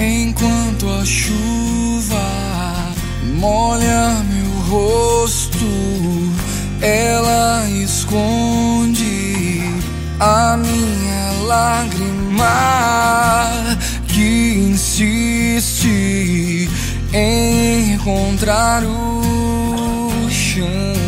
enquanto a chuva molha meu rosto, ela esconde a minha lágrima que insiste em encontrar o chão.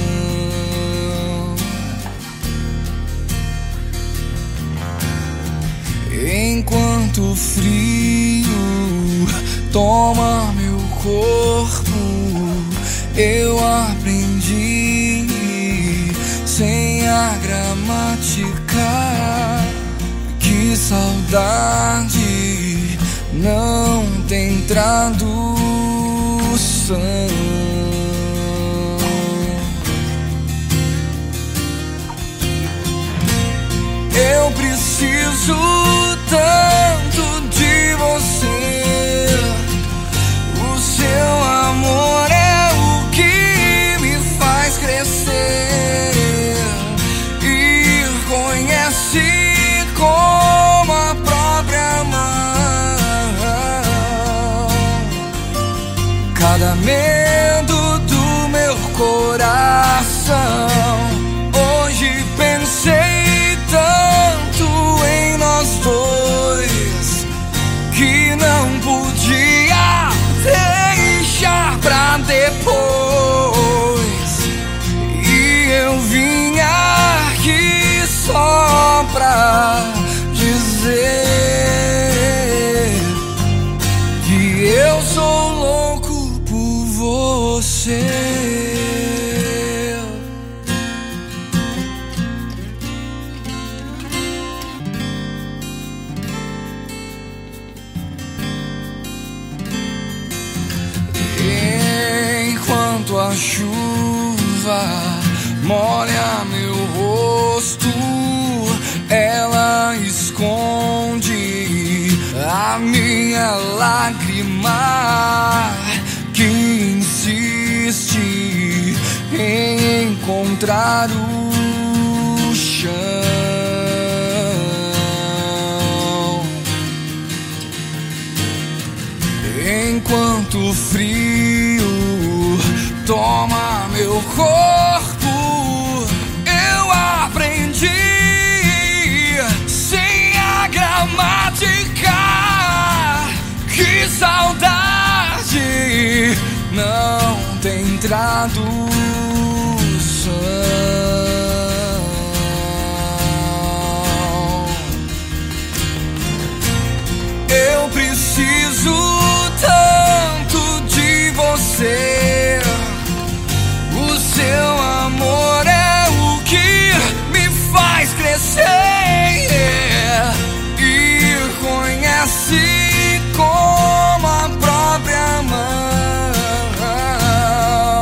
Enquanto o frio toma meu corpo, eu aprendi sem a gramática que saudade não tem tradução. Eu preciso tanto de você. O seu amor é o que me faz crescer e conhece como a própria mão cada medo do meu coração. Hoje pensei tanto em nós dois que não podia deixar pra depois. E eu vim aqui só pra dizer que eu sou louco por você. Enquanto a chuva molha meu rosto, ela esconde a minha lágrima que insiste em encontrar o chão. Enquanto o frio toma meu corpo, eu aprendi sem a gramática que saudade não tem tradução. Eu preciso tanto de você. O seu amor é o que me faz crescer e conhece como a própria mão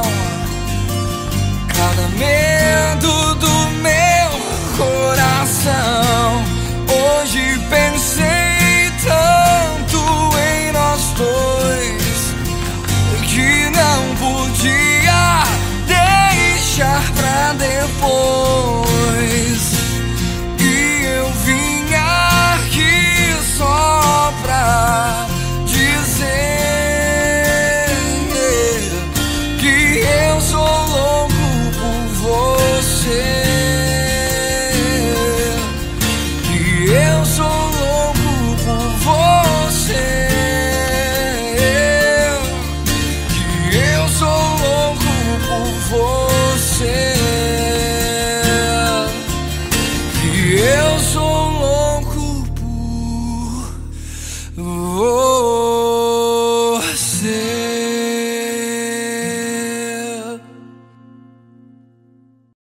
cada medo do meu coração. Hoje pensei tanto em nós dois que não podia deixar pra depois. E eu vim aqui só pra dizer que eu sou louco por você. Que eu sou louco por você. Que eu sou louco por você.